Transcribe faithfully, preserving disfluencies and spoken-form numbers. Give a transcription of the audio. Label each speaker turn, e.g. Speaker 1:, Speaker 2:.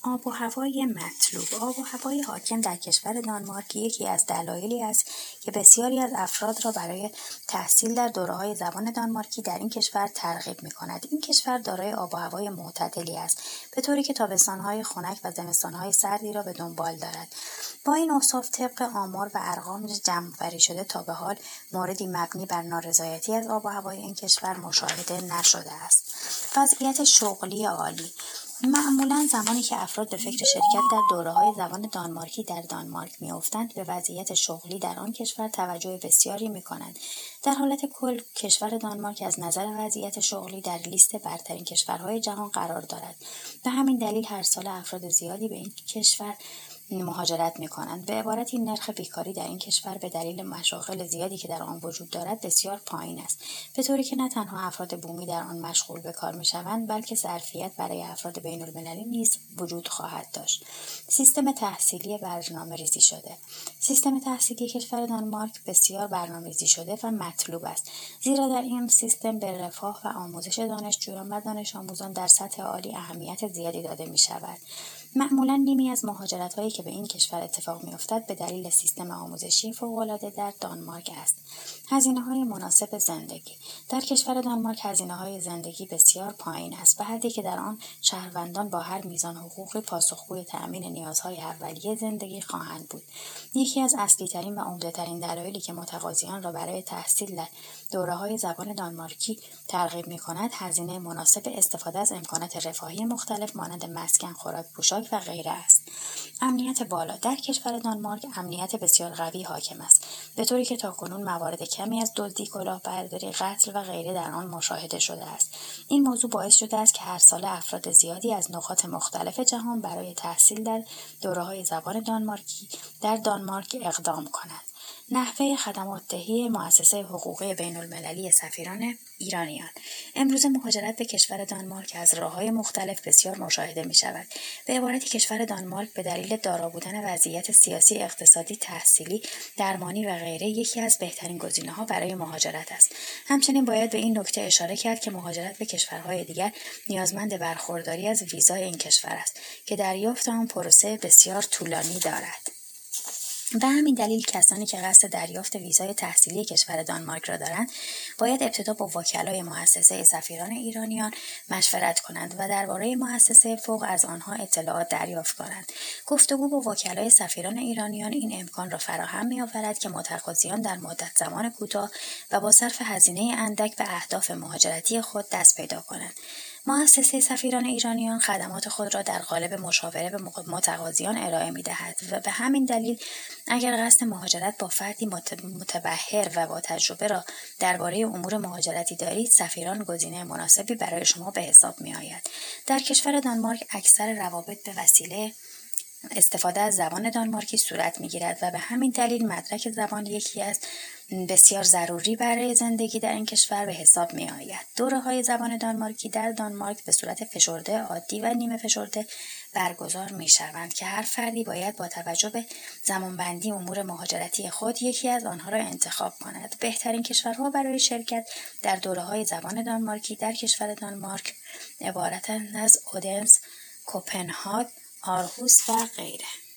Speaker 1: آب و هوای مطلوب. آب و هوای حاکم در کشور دانمارک یکی از دلایلی است که بسیاری از افراد را برای تحصیل در دوره‌های زبان دانمارکی در این کشور ترغیب می‌کند. این کشور دارای آب و هوای معتدلی است، به طوری که تابستان‌های خنک و زمستان‌های سردی را به دنبال دارد. با این اوصاف طبق آمار و ارقام جمع‌آوری شده تا به حال موردی مبنی بر نارضایتی از آب و هوای این کشور مشاهده نشده است. وضعیت شغلی عالی. معمولاً زمانی که افراد به فکر شرکت در دوره‌های زبان دانمارکی در دانمارک می‌افتند، به وضعیت شغلی در آن کشور توجه بسیاری می‌کنند. در حالت کل، کشور دانمارک از نظر وضعیت شغلی در لیست برترین کشورهای جهان قرار دارد. به همین دلیل هر سال افراد زیادی به این کشور مهاجرت می‌کنند. به عبارتی نرخ بیکاری در این کشور به دلیل مشاغل زیادی که در آن وجود دارد بسیار پایین است، به طوری که نه تنها افراد بومی در آن مشغول به کار می‌شوند، بلکه ظرفیت برای افراد بین‌المللی نیز وجود خواهد داشت. سیستم تحصیلی برنامه‌ریزی شده. سیستم تحصیلی کشور دانمارک بسیار برنامه‌ریزی شده و مطلوب است، زیرا در این سیستم به رفاه و آموزش دانشجویان و دانش آموزان در سطح عالی اهمیت زیادی داده می‌شود. معمولاً نیمی از مهاجرت‌هایی که به این کشور اتفاق می‌افتد به دلیل سیستم آموزشی فوق‌العاده در دانمارک است. هزینه‌های مناسب زندگی. در کشور دانمارک هزینه‌های زندگی بسیار پایین است، به حدی که در آن شهروندان با هر میزان حقوقی پاسخگوی تأمین نیازهای اولیه زندگی خواهند بود. یکی از اصلی‌ترین و عمده‌ترین دلایلی که متقاضیان را برای تحصیل در دوره‌های زبان دانمارکی ترغیب می‌کند، هزینه مناسب استفاده از امکانات رفاهی مختلف مانند مسکن، خوراک، پوشاک و غیره است. امنیت بالا. در کشور دانمارک امنیت بسیار قوی حاکم است، به طوری که تاکنون موارد کمی از دزدی، کلاهبرداری، قتل و غیره در آن مشاهده شده است. این موضوع باعث شده است که هر سال افراد زیادی از نقاط مختلف جهان برای تحصیل در دوره‌های زبان دانمارکی در دانمارک اقدام کنند. نحوه خدمات دهی مؤسسه حقوقی بین‌المللی سفیران ایرانیان. امروز مهاجرت به کشور دانمارک از راه‌های مختلف بسیار مشاهده می‌شود. به عبارتی کشور دانمارک به دلیل دارا بودن وضعیت سیاسی، اقتصادی، تحصیلی، درمانی و غیره یکی از بهترین گزینه‌ها برای مهاجرت است. همچنین باید به این نکته اشاره کرد که مهاجرت به کشورهای دیگر نیازمند برخورداری از ویزای این کشور است که دریافت آن پروسه بسیار طولانی دارد. به همین دلیل کسانی که قصد دریافت ویزای تحصیلی کشور دانمارک را دارند، باید ابتدا با وکلای مؤسسه سفیران ایرانیان مشورت کنند و درباره مؤسسه فوق از آنها اطلاعات دریافت کنند. گفتگو با وکلای سفیران ایرانیان این امکان را فراهم می‌آورد که متقاضیان در مدت زمان کوتاه و با صرف هزینه اندک به اهداف مهاجرتی خود دست پیدا کنند. مؤسسه سفیران ایرانیان خدمات خود را در قالب مشاوره به متقاضیان ارائه می‌دهد و به همین دلیل اگر قصد مهاجرت با فردی متبحر و با تجربه را درباره امور مهاجرتی دارید، سفیران گزینه مناسبی برای شما به حساب می‌آید. در کشور دانمارک اکثر روابط به وسیله استفاده از زبان دانمارکی صورت می‌گیرد و به همین دلیل مدرک زبان یکی از بسیار ضروری برای زندگی در این کشور به حساب می‌آید. دوره‌های زبان دانمارکی در دانمارک به صورت فشرده، عادی و نیمه فشرده برگزار می‌شوند که هر فردی باید با توجه به زمانبندی امور مهاجرتی خود یکی از آنها را انتخاب کند. بهترین کشورها برای شرکت در دوره‌های زبان دانمارکی در کشور دانمارک عبارتند از اودنس، کوپنهاگ، آرهوس و غیره.